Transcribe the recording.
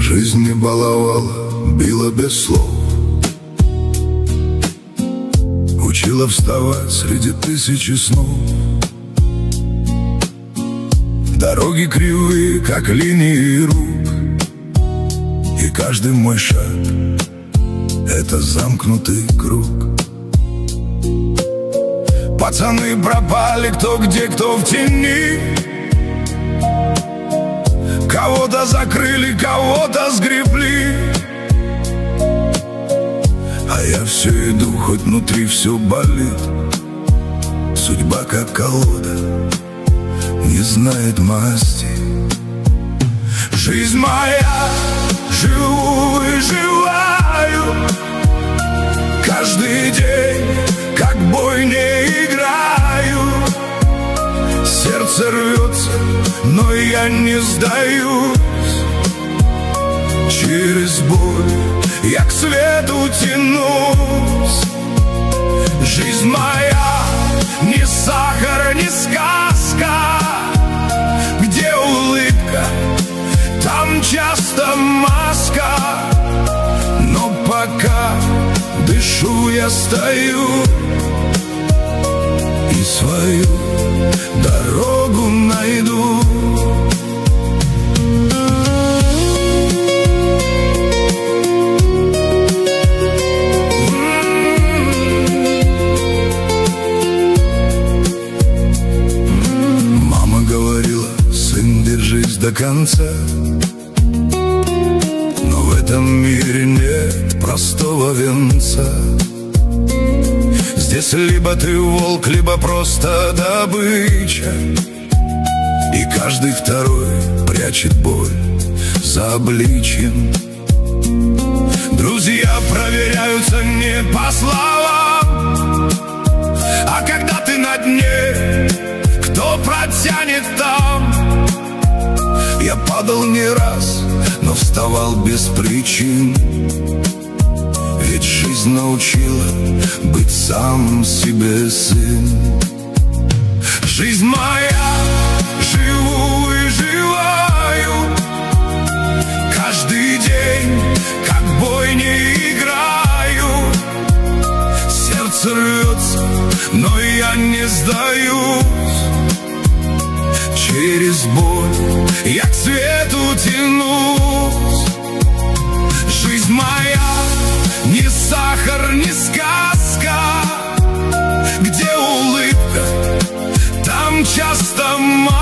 Жизнь не баловала, била без слов, учила вставать среди тысячи снов. Дороги кривые, как линии рук, и каждый мой шаг — это замкнутый круг. Пацаны пропали, кто где, кто в тени. Кого-то закрыли, кого-то сгребли. А я все иду, хоть внутри все болит. Судьба как колода, не знает масти. Жизнь моя, живу и живаю. Каждый день, как бой, не играю. Сердце рвется, но я не сдаюсь. Через боль я к свету тянусь. Жизнь моя не сахар, не сказка. Где улыбка, там часто маска. Но пока дышу, я стою и свою дорогу найду. Мама говорила: сын, держись до конца. Но в этом мире нет простого венца. Здесь либо ты волк, либо просто добыча. И каждый второй прячет боль за обличьем. Друзья проверяются не по словам, а когда ты на дне, кто протянет там? Я падал не раз, но вставал без причин. Ведь жизнь научила быть сам себе сын. Жизнь моя, живу и живаю. Каждый день, как бой, не играю. Сердце рвется, но я не сдаюсь. Через боль я к свету тянусь. Жизнь моя не сахар, не сказка. Где улыбка, там часто